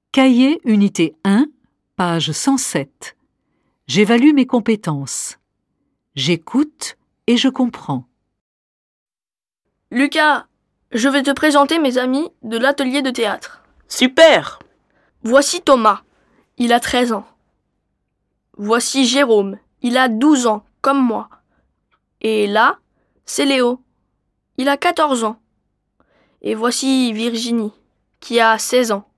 Cahier unité 1, page 107. J'évalue mes compétences. J'écoute et je comprends. Lucas, je vais te présenter mes amis de l'atelier de théâtre. Super! Voici Thomas, il a 13 ans. Voici Jérôme, il a 12 ans, comme moi. Et là, c'est Léo, il a 14 ans. Et voici Virginie, qui a 16 ans.